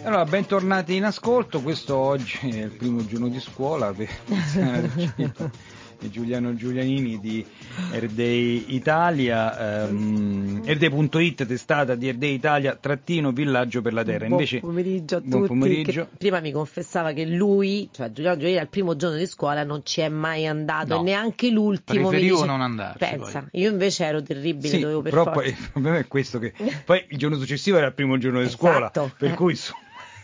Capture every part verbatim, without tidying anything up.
Allora, bentornati in ascolto. Questo oggi è il primo giorno di scuola per di Giuliano Giulianini di Airday Italia, ehm, airday punto it, testata di Airday Italia trattino villaggio per la terra. Invece, buon pomeriggio a buon tutti. pomeriggio. Che prima mi confessava che lui, cioè Giuliano Giulianini, al primo giorno di scuola non ci è mai andato, No, e neanche l'ultimo. preferivo mi dice, non andarci, pensa, poi. io invece ero terribile, Sì, dovevo per però forza. poi il problema è questo, che poi il giorno successivo era il primo giorno di scuola, Esatto, per eh. cui insomma...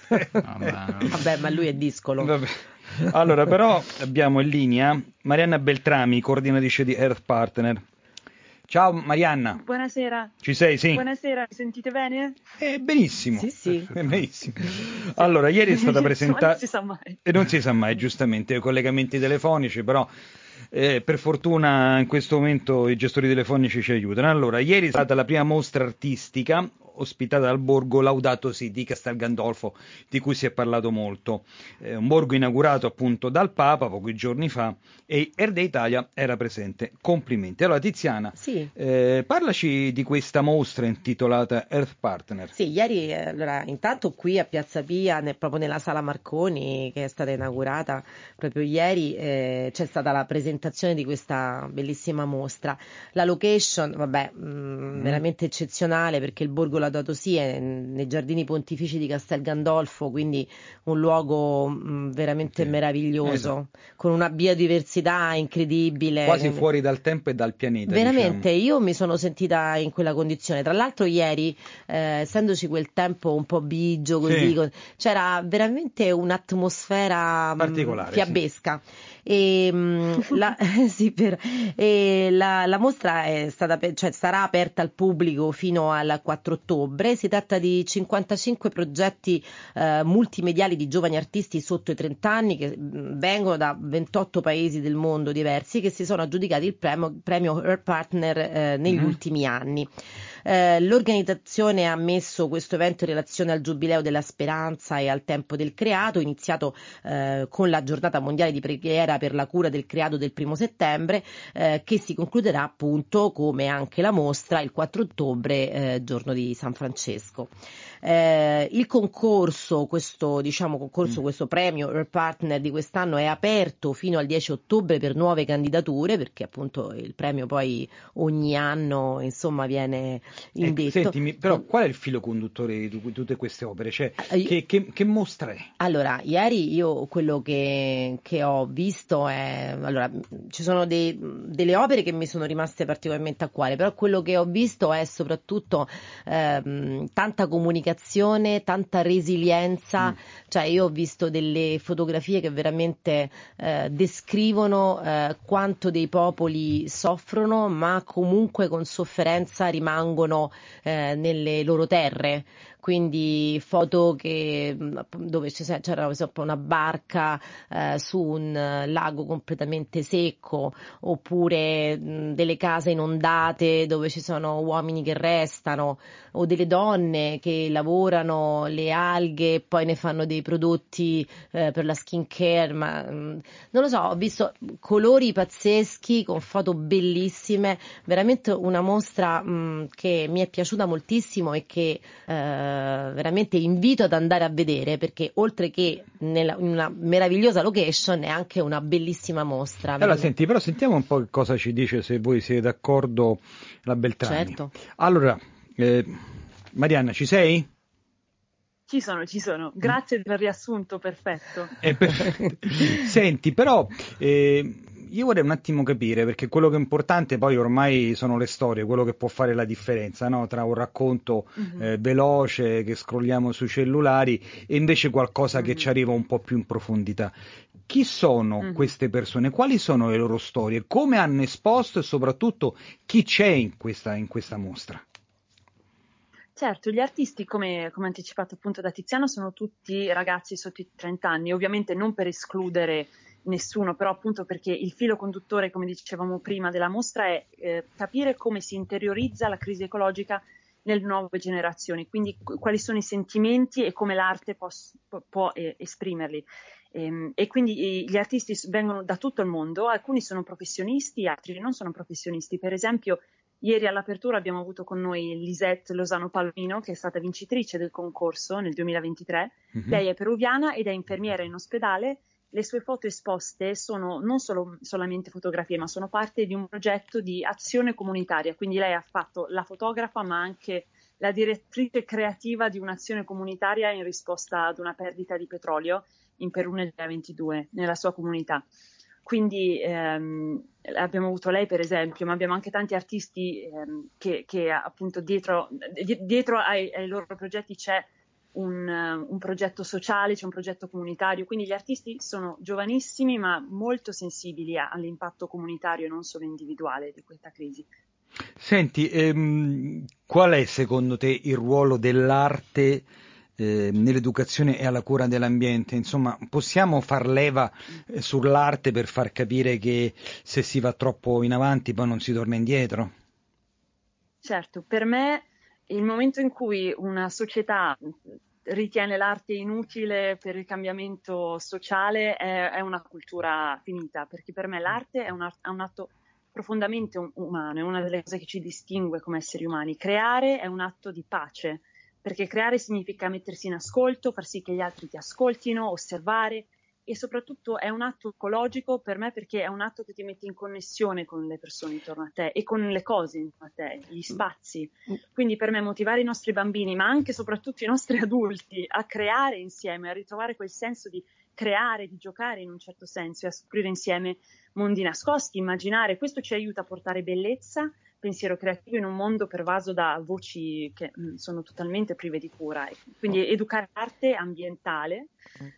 Vabbè, Vabbè, ma lui è discolo. Vabbè. Allora, però abbiamo in linea Marianna Beltrami, coordinatrice di Earth Partner. Ciao Marianna. Buonasera. Ci sei, sì? Buonasera, mi sentite bene? Eh, benissimo. Sì, sì. Eh, benissimo. Allora, ieri è stata presentata... Non si sa mai. E non si sa mai, giustamente, collegamenti telefonici, però eh, per fortuna in questo momento i gestori telefonici ci aiutano. Allora, ieri è stata la prima mostra artistica ospitata dal borgo Laudato Si di Castel Gandolfo, di cui si è parlato molto. Eh, un borgo inaugurato appunto dal Papa pochi giorni fa, e Airday Italia era presente. Complimenti. Allora, Tiziana, Sì. eh, parlaci di questa mostra intitolata Earth Partner. Sì, ieri, eh, allora, intanto qui a Piazza Pia, ne- proprio nella Sala Marconi, che è stata inaugurata proprio ieri, eh, c'è stata la presentazione di questa bellissima mostra. La location, vabbè, mh, Mm. veramente eccezionale, perché il borgo Laudato Si è nei giardini pontifici di Castel Gandolfo, quindi un luogo mh, veramente Sì. meraviglioso, Esatto. con una biodiversità incredibile. Quasi quindi- fuori dal tempo e dal pianeta, Veramente, diciamo. io mi sono sentita in quella condizione. Tra l'altro ieri, eh, essendoci quel tempo un po' bigio così, Sì. con- c'era veramente un'atmosfera mh, Particolare, fiabesca. E, mh, la, sì, per- e la, la mostra è stata, pe- cioè, sarà aperta al pubblico fino al quattro ottobre. Si tratta di cinquantacinque progetti eh, multimediali di giovani artisti sotto i trenta anni che mh, vengono da ventotto paesi del mondo diversi, che si sono aggiudicati il premio, premio Earth Partner eh, negli Mhm. ultimi anni. Eh, l'organizzazione ha messo questo evento in relazione al Giubileo della Speranza e al Tempo del Creato, iniziato eh, con la giornata mondiale di preghiera per la cura del creato del primo settembre, eh, che si concluderà appunto, come anche la mostra, il quattro ottobre, eh, giorno di San Francesco. Eh, il concorso, questo diciamo concorso, Mm. questo premio Earth Partner di quest'anno è aperto fino al dieci ottobre per nuove candidature, perché appunto il premio poi ogni anno insomma viene Ecco, indetto. sentimi, però qual è il filo conduttore di tu- tutte queste opere? Cioè, Eh, io- che, che, che mostra è? Allora, ieri io quello che, che ho visto è, allora, ci sono dei- delle opere che mi sono rimaste particolarmente a cuore, però quello che ho visto è soprattutto ehm, tanta comunicazione, tanta resilienza, Mm. cioè io ho visto delle fotografie che veramente eh, descrivono eh, quanto dei popoli soffrono, ma comunque con sofferenza rimangono eh, nelle loro terre. Quindi foto che, mh, app- dove ci se- c'era per esempio una barca eh, su un eh, lago completamente secco, oppure mh, delle case inondate dove ci sono uomini che restano, o delle donne che lavorano le alghe e poi ne fanno dei prodotti eh, per la skin care. Ma mh, non lo so, ho visto colori pazzeschi con foto bellissime, veramente una mostra mh, che mi è piaciuta moltissimo e che eh, veramente invito ad andare a vedere, perché oltre che nella, in una meravigliosa location è anche una bellissima mostra. Allora, Veramente. senti, però sentiamo un po' che cosa ci dice, se voi siete d'accordo, la Beltrami. Certo. Allora, eh, Marianna, ci sei? Ci sono, ci sono. Grazie del riassunto, perfetto. È perfetto. Senti, però eh, io vorrei un attimo capire, perché quello che è importante poi ormai sono le storie, quello che può fare la differenza, no? Tra un racconto Mhm, eh, veloce che scrolliamo sui cellulari e invece qualcosa che ci mhm, arriva un po' più in profondità. Chi sono mhm. queste persone? Quali sono le loro storie? Come hanno esposto e soprattutto chi c'è in questa, in questa mostra? Certo, gli artisti, come, come anticipato appunto da Tiziano, sono tutti ragazzi sotto i trenta anni, ovviamente non per escludere nessuno, però appunto perché il filo conduttore, come dicevamo prima, della mostra è eh, capire come si interiorizza la crisi ecologica nelle nuove generazioni, quindi qu- quali sono i sentimenti e come l'arte pos- può, può eh, esprimerli. Ehm, e quindi eh, gli artisti s- vengono da tutto il mondo, alcuni sono professionisti, altri non sono professionisti. Per esempio, Ieri all'apertura abbiamo avuto con noi Lisette Lozano Palomino, che è stata vincitrice del concorso nel duemilaventitré. Mm-hmm. Lei è peruviana ed è infermiera in ospedale. Le sue foto esposte sono non solo solamente fotografie, ma sono parte di un progetto di azione comunitaria. Quindi lei ha fatto la fotografa, ma anche la direttrice creativa di un'azione comunitaria in risposta ad una perdita di petrolio in Perù nel duemilaventidue, nella sua comunità. Quindi ehm, abbiamo avuto lei per esempio, ma abbiamo anche tanti artisti ehm, che, che appunto dietro, dietro ai, ai loro progetti c'è un, un progetto sociale, c'è un progetto comunitario, quindi gli artisti sono giovanissimi ma molto sensibili a, all'impatto comunitario e non solo individuale di questa crisi. Senti, ehm, qual è secondo te il ruolo dell'arte Eh, nell'educazione e alla cura dell'ambiente? Insomma, possiamo far leva eh, sull'arte per far capire che se si va troppo in avanti poi non si torna indietro? Certo, per me il momento in cui una società ritiene l'arte inutile per il cambiamento sociale è, è una cultura finita, perché per me l'arte è un, è un atto profondamente umano, è una delle cose che ci distingue come esseri umani. Creare è un atto di pace, perché creare significa mettersi in ascolto, far sì che gli altri ti ascoltino, osservare, e soprattutto è un atto ecologico per me perché è un atto che ti mette in connessione con le persone intorno a te e con le cose intorno a te, gli spazi. Quindi per me motivare i nostri bambini, ma anche e soprattutto i nostri adulti a creare insieme, a ritrovare quel senso di creare, di giocare in un certo senso e a scoprire insieme mondi nascosti, immaginare, questo ci aiuta a portare bellezza, pensiero creativo in un mondo pervaso da voci che mh, sono totalmente prive di cura. Quindi educare arte ambientale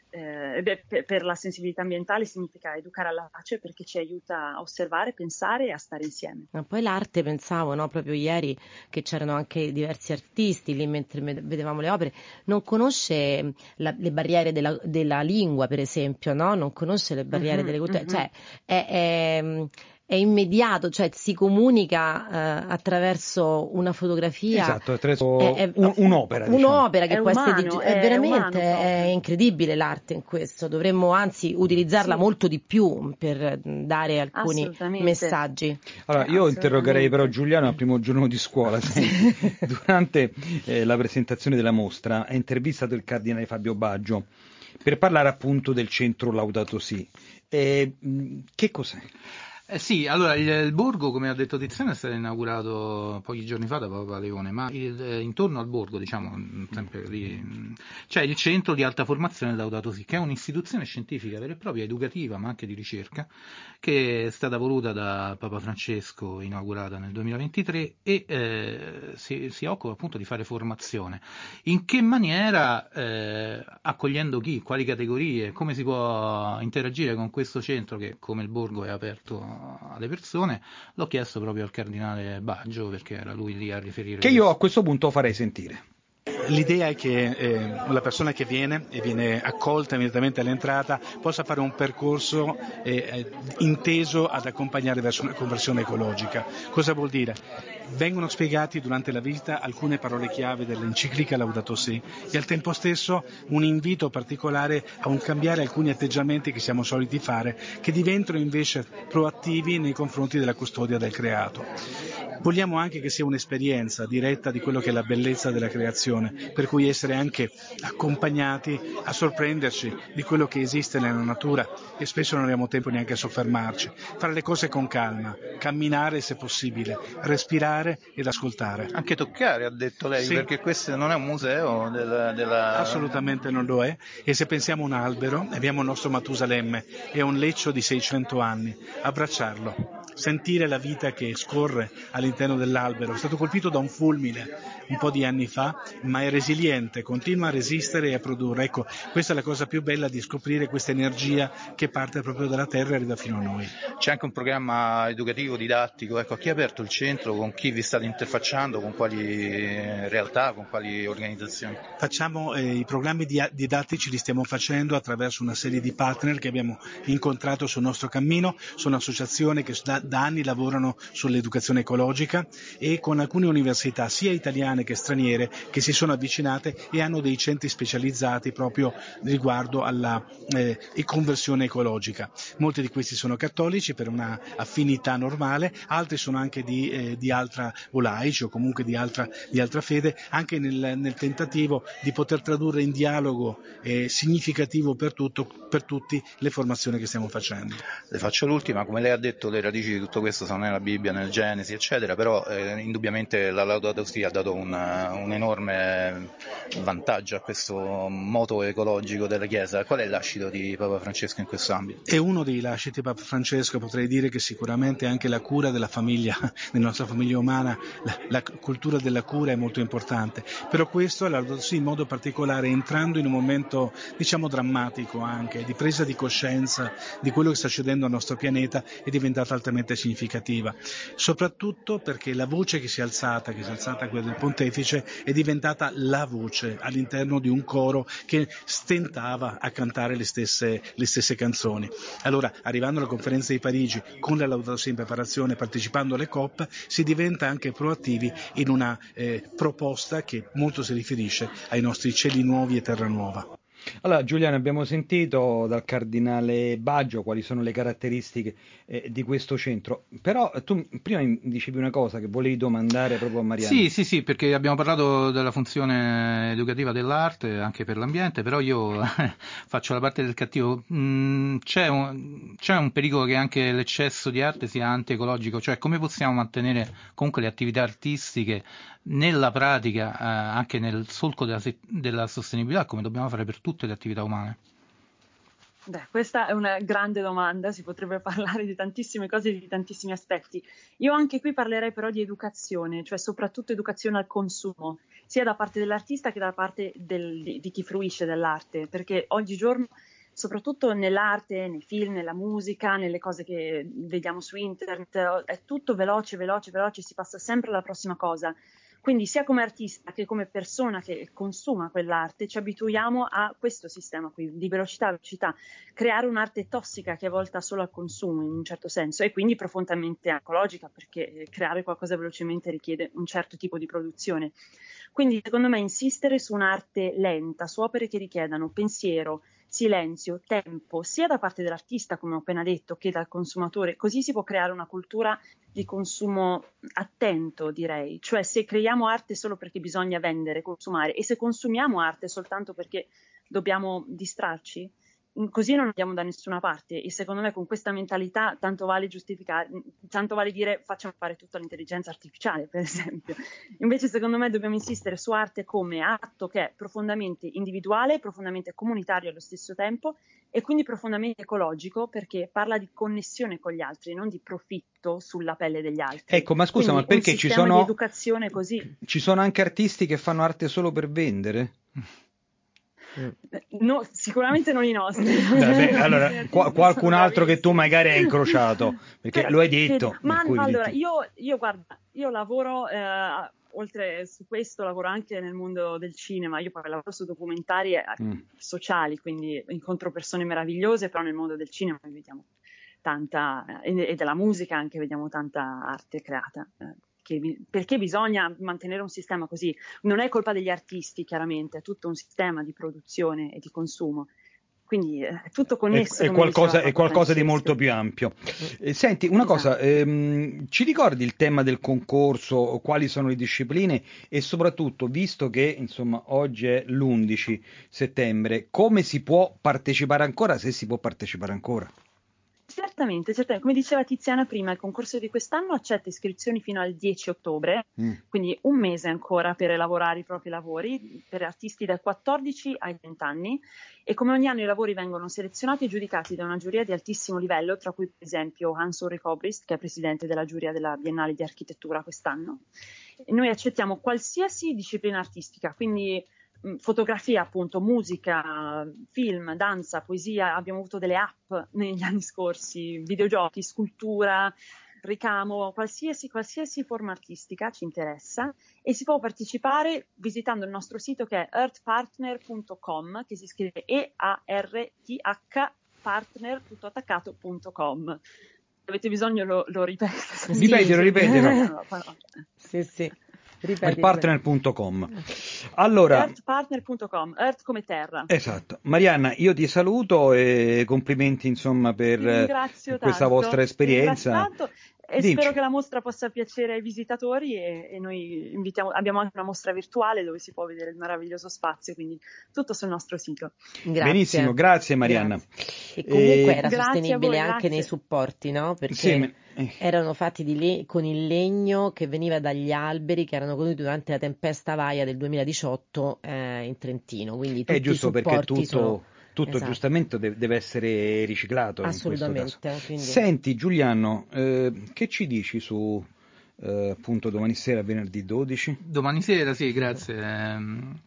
eh, per, per la sensibilità ambientale significa educare alla pace perché ci aiuta a osservare, pensare e a stare insieme. Ma poi l'arte, pensavo, no, proprio ieri che c'erano anche diversi artisti lì mentre vedevamo le opere, non conosce la, le barriere della, della lingua, per esempio, no? Non conosce le barriere uh-huh, delle culture, uh-huh. Cioè è, è è immediato, cioè si comunica eh, attraverso una fotografia. Esatto, attraverso è, è, un, un'opera. Un'opera diciamo. che è può umano, essere dig- è, è veramente è, è incredibile l'arte in questo. Dovremmo anzi utilizzarla sì. molto di più per dare alcuni messaggi. Allora, io interrogerei però Giuliano al primo giorno di scuola. Senti, durante eh, la presentazione della mostra ha intervistato il cardinale Fabio Baggio per parlare appunto del centro Laudato Si. Eh, che cos'è? Eh sì, allora il, il borgo, come ha detto Tiziano, è stato inaugurato pochi giorni fa da Papa Leone, ma il, eh, intorno al borgo, diciamo, sempre lì, c'è il centro di alta formazione Laudato Si, che è un'istituzione scientifica vera e propria, educativa, ma anche di ricerca, che è stata voluta da Papa Francesco, inaugurata nel duemilaventitré, e eh, si, si occupa appunto di fare formazione. In che maniera, eh, accogliendo chi, quali categorie, come si può interagire con questo centro che, come il borgo, è aperto alle persone, l'ho chiesto proprio al cardinale Baggio perché era lui lì a riferire. Che io a questo punto farei sentire. L'idea è che eh, la persona che viene e viene accolta immediatamente all'entrata possa fare un percorso eh, inteso ad accompagnare verso una conversione ecologica. Cosa vuol dire? Vengono spiegati durante la visita alcune parole chiave dell'enciclica Laudato Si e al tempo stesso un invito particolare a un cambiare alcuni atteggiamenti che siamo soliti fare, che diventano invece proattivi nei confronti della custodia del creato. Vogliamo anche che sia un'esperienza diretta di quello che è la bellezza della creazione, per cui essere anche accompagnati a sorprenderci di quello che esiste nella natura e spesso non abbiamo tempo neanche a soffermarci. Fare le cose con calma, camminare se possibile, respirare ed ascoltare. Anche toccare, ha detto lei, sì. Perché questo non è un museo della, della... Assolutamente non lo è, e se pensiamo a un albero, abbiamo il nostro Matusalemme, è un leccio di seicento anni, abbracciarlo, sentire la vita che scorre all'interno dell'albero. È stato colpito da un fulmine un po' di anni fa, ma è resiliente, continua a resistere e a produrre. Ecco, questa è la cosa più bella, di scoprire questa energia che parte proprio dalla terra e arriva fino a noi. C'è anche un programma educativo, didattico, ecco, a chi ha aperto il centro, con chi vi state interfacciando, con quali realtà, con quali organizzazioni? Facciamo eh, i programmi di, didattici li stiamo facendo attraverso una serie di partner che abbiamo incontrato sul nostro cammino, sono associazioni che da, da anni lavorano sull'educazione ecologica e con alcune università sia italiane che straniere che si sono avvicinate e hanno dei centri specializzati proprio riguardo alla eh, conversione ecologica. Molti di questi sono cattolici per una affinità normale, altri sono anche di, eh, di altra o laici o comunque di altra, di altra fede, anche nel, nel tentativo di poter tradurre in dialogo eh, significativo per, tutto, per tutti le formazioni che stiamo facendo. Le faccio l'ultima, come lei ha detto le radici di tutto questo sono nella Bibbia, nel Genesi eccetera, però eh, indubbiamente la Laudato Si ha dato un, un enorme vantaggio a questo moto ecologico della Chiesa. Qual è l'ascito di Papa Francesco in questo ambito? È uno dei lasciti di Papa Francesco, potrei dire che sicuramente anche la cura della famiglia, della nostra famiglia umana, la, la cultura della cura è molto importante, però questo la Laudato Si in modo particolare entrando in un momento diciamo drammatico anche, di presa di coscienza di quello che sta succedendo al nostro pianeta è diventata altamente significativa, soprattutto perché la voce che si è alzata, che si è alzata quella del pontefice, è diventata la voce all'interno di un coro che stentava a cantare le stesse, le stesse canzoni. Allora, arrivando alla conferenza di Parigi, con la Laudato Si in preparazione, partecipando alle COP, si diventa anche proattivi in una eh, proposta che molto si riferisce ai nostri cieli nuovi e terra nuova. Allora, Giuliano, abbiamo sentito dal cardinale Baggio quali sono le caratteristiche eh, di questo centro, però tu prima dicevi una cosa che volevi domandare proprio a Mariano. Sì, sì, sì, perché abbiamo parlato della funzione educativa dell'arte anche per l'ambiente, però io faccio la parte del cattivo. Mm, c'è, un, c'è un pericolo che anche l'eccesso di arte sia anti-ecologico, cioè come possiamo mantenere comunque le attività artistiche nella pratica, eh, anche nel solco della, della sostenibilità, come dobbiamo fare per tutte le attività umane? Beh, questa è una grande domanda, si potrebbe parlare di tantissime cose e di tantissimi aspetti. Io anche qui parlerei però di educazione, cioè soprattutto educazione al consumo, sia da parte dell'artista che da parte del, di, di chi fruisce dell'arte, perché oggigiorno, soprattutto nell'arte, nei film, nella musica, nelle cose che vediamo su internet, è tutto veloce, veloce, veloce, si passa sempre alla prossima cosa. Quindi sia come artista che come persona che consuma quell'arte ci abituiamo a questo sistema qui di velocità, velocità, creare un'arte tossica che è volta solo al consumo in un certo senso e quindi profondamente ecologica perché creare qualcosa velocemente richiede un certo tipo di produzione. Quindi secondo me insistere su un'arte lenta, su opere che richiedano pensiero, silenzio, tempo, sia da parte dell'artista, come ho appena detto, che dal consumatore, così si può creare una cultura di consumo attento, direi. Cioè se creiamo arte solo perché bisogna vendere, consumare, e se consumiamo arte soltanto perché dobbiamo distrarci, così non andiamo da nessuna parte. E secondo me con questa mentalità tanto vale giustificare, tanto vale dire facciamo fare tutto all'intelligenza artificiale, per esempio. Invece secondo me dobbiamo insistere su arte come atto che è profondamente individuale, profondamente comunitario allo stesso tempo e quindi profondamente ecologico, perché parla di connessione con gli altri, non di profitto sulla pelle degli altri. Ecco, ma scusa, quindi ma perché un ci sistema sono di educazione così? Ci sono anche artisti che fanno arte solo per vendere? No, sicuramente non i nostri. Vabbè, allora, qua, qualcun altro che tu magari hai incrociato, perché Però, lo hai che, detto. ma per cui allora, diritti... io, io guarda, io lavoro, eh, oltre su questo, lavoro anche nel mondo del cinema, io poi lavoro su documentari eh, Mm. sociali, quindi incontro persone meravigliose, però nel mondo del cinema vediamo tanta, e, e della musica anche vediamo tanta arte creata. Eh, che, perché bisogna mantenere un sistema così? Non è colpa degli artisti, chiaramente, è tutto un sistema di produzione e di consumo. Quindi eh, è tutto connesso, È, è come qualcosa, diceva è Papa qualcosa di Francesco. molto più ampio. Eh, senti, una cosa, Esatto. ehm, ci ricordi il tema del concorso, quali sono le discipline e soprattutto, visto che insomma oggi è l'undici settembre, come si può partecipare ancora, se si può partecipare ancora? Certamente, certamente, come diceva Tiziana prima, il concorso di quest'anno accetta iscrizioni fino al dieci ottobre, Mm. quindi un mese ancora per elaborare i propri lavori, per artisti dai quattordici ai venti anni, e come ogni anno i lavori vengono selezionati e giudicati da una giuria di altissimo livello, tra cui per esempio Hans-Ulrich Obrist, che è presidente della giuria della Biennale di Architettura quest'anno. E noi accettiamo qualsiasi disciplina artistica, quindi fotografia, appunto, musica, film, danza, poesia, abbiamo avuto delle app negli anni scorsi, videogiochi, scultura, ricamo, qualsiasi, qualsiasi forma artistica ci interessa e si può partecipare visitando il nostro sito che è earth partner punto com, che si scrive E A R T H partner tutto attaccato punto com. avete bisogno lo, lo ripeto. Ripetilo, ripetilo. Sì, sì. earthpartner punto com. Allora, earthpartner punto com, Earth come terra. Esatto. Marianna, io ti saluto e complimenti insomma per questa tanto. vostra esperienza. E Dici. spero che la mostra possa piacere ai visitatori e, e noi invitiamo, abbiamo anche una mostra virtuale dove si può vedere il meraviglioso spazio, quindi tutto sul nostro sito. Grazie. Benissimo, grazie Marianna. Grazie. E comunque e... era sostenibile voi, anche grazie. nei supporti, no? Perché sì, me... eh. erano fatti di le... con il legno che veniva dagli alberi che erano caduti durante la tempesta Vaia del duemiladiciotto eh, in Trentino, quindi tutti È giusto i supporti perché tutto... sono... Tutto esatto. giustamente deve essere riciclato. Assolutamente. In questo caso. Quindi... Senti Giuliano, eh, che ci dici su eh, appunto domani sera, venerdì dodici? Domani sera, sì, grazie. Eh,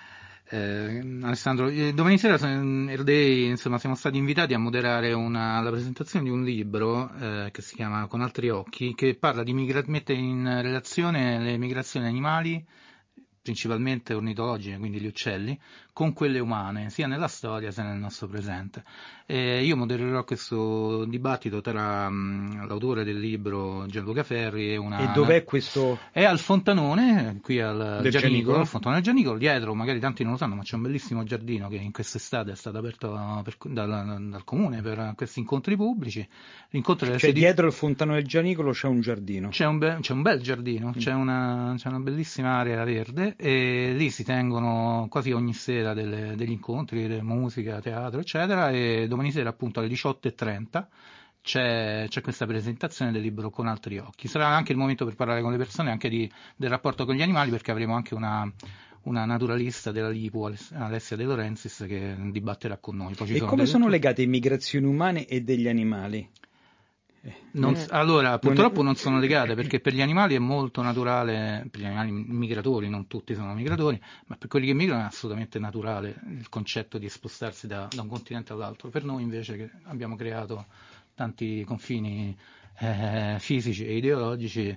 eh, Alessandro, eh, domani sera Earth Day, insomma, siamo stati invitati a moderare una, la presentazione di un libro eh, che si chiama Con altri occhi, che parla di migra- mette in relazione le migrazioni animali, principalmente ornitologiche, quindi gli uccelli, con quelle umane, sia nella storia sia nel nostro presente. E io modererò questo dibattito tra um, l'autore del libro Gianluca Ferri e una... E dov'è questo? È al Fontanone, qui al del Gianicolo, Gianicolo? al Fontanone del Gianicolo, dietro, magari tanti non lo sanno, ma c'è un bellissimo giardino che in quest'estate è stato aperto per, dal, dal comune per questi incontri pubblici. L'incontro deve Cioè essere dietro il Fontanone del Gianicolo c'è un giardino? C'è un, be- c'è un bel giardino, Mm. c'è una, c'è una bellissima area verde e lì si tengono quasi ogni sera delle, degli incontri, delle musica, teatro, eccetera, e domani sera appunto alle diciotto e trenta c'è, c'è questa presentazione del libro Con altri occhi. Sarà anche il momento per parlare con le persone anche di, del rapporto con gli animali, perché avremo anche una, una naturalista della Lipu, Alessia De Laurentiis, che dibatterà con noi. Poi ci e sono come delle... sono legate migrazioni umane e degli animali? Non, Eh. allora, purtroppo non, è... non sono legate, perché per gli animali è molto naturale, per gli animali migratori, non tutti sono migratori, ma per quelli che migrano è assolutamente naturale il concetto di spostarsi da, da un continente all'altro. Per noi invece, che abbiamo creato tanti confini eh, fisici e ideologici,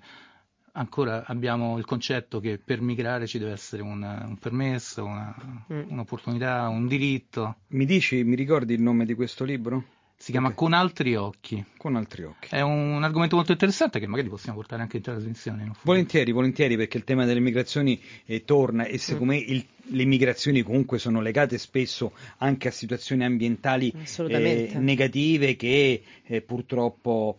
ancora abbiamo il concetto che per migrare ci deve essere un, un permesso, una, Mm. un'opportunità, un diritto. Mi dici, mi ricordi il nome di questo libro? Si chiama Perché? Con altri occhi. Con altri occhi. È un argomento molto interessante che magari possiamo portare anche in trasmissione. In volentieri, volentieri, perché il tema delle migrazioni eh, torna e secondo mm. me il, le migrazioni comunque sono legate spesso anche a situazioni ambientali eh, negative che eh, purtroppo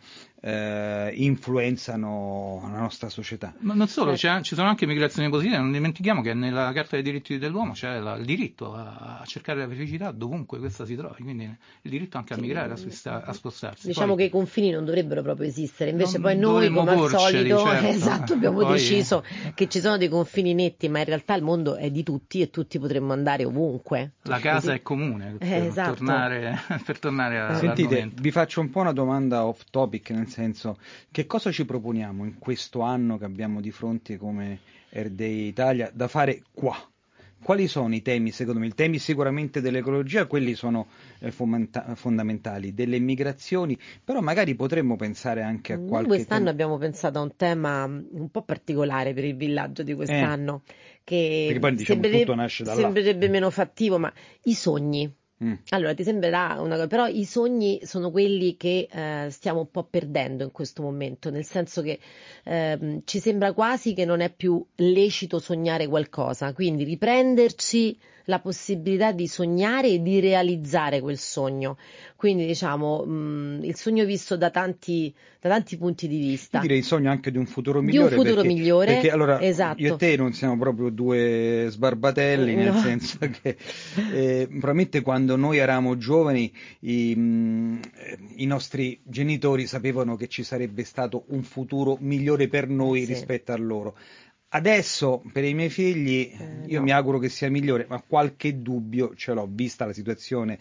eh, influenzano la nostra società. Ma non solo, certo. c'è, ci sono anche migrazioni positive, non dimentichiamo che nella Carta dei diritti dell'uomo c'è la, il diritto a, a cercare la felicità dovunque questa si trovi, quindi il diritto anche a migrare, a, a spostarsi. Diciamo poi, che i confini non dovrebbero proprio esistere, invece poi noi come al solito certo. esatto, abbiamo poi... deciso che ci sono dei confini netti, ma in realtà il mondo è di tutti e tutti potremmo andare ovunque. La casa è comune, per, eh, esatto. tornare, per tornare a Sentite, vi faccio un po' una domanda off topic, nel senso, che cosa ci proponiamo in questo anno che abbiamo di fronte come Earth Day Italia da fare qua? Quali sono i temi, secondo me? I temi sicuramente dell'ecologia, quelli sono eh, fomenta- fondamentali, delle migrazioni, però magari potremmo pensare anche a qualche... Noi quest'anno tema... abbiamo pensato a un tema un po' particolare per il villaggio di quest'anno, eh, che poi, diciamo, sembrerebbe, tutto nasce da là. sembrerebbe meno fattivo, ma i sogni. Mm. Allora, ti sembrerà una cosa, però i sogni sono quelli che eh, stiamo un po' perdendo in questo momento, nel senso che eh, ci sembra quasi che non è più lecito sognare qualcosa, quindi riprenderci la possibilità di sognare e di realizzare quel sogno. Quindi diciamo mh, il sogno visto da tanti, da tanti punti di vista. Io direi il sogno anche di un futuro di migliore. un futuro perché, migliore, perché allora esatto. io e te non siamo proprio due sbarbatelli, nel no. senso che eh, probabilmente quando noi eravamo giovani i, mh, i nostri genitori sapevano che ci sarebbe stato un futuro migliore per noi sì. rispetto a loro. Adesso per i miei figli eh, io no. mi auguro che sia migliore, ma qualche dubbio ce l'ho, vista la situazione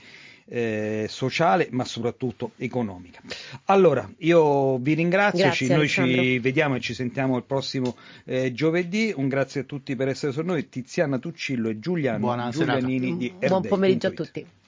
eh, sociale, ma soprattutto economica. Allora, io vi ringrazio, grazie, ci, noi Alessandro. ci vediamo e ci sentiamo il prossimo eh, giovedì. Un grazie a tutti per essere con noi, Tiziana Tuccillo e Giuliano Buona Giulianini serata. di Buon pomeriggio a Earth Day punto it. tutti.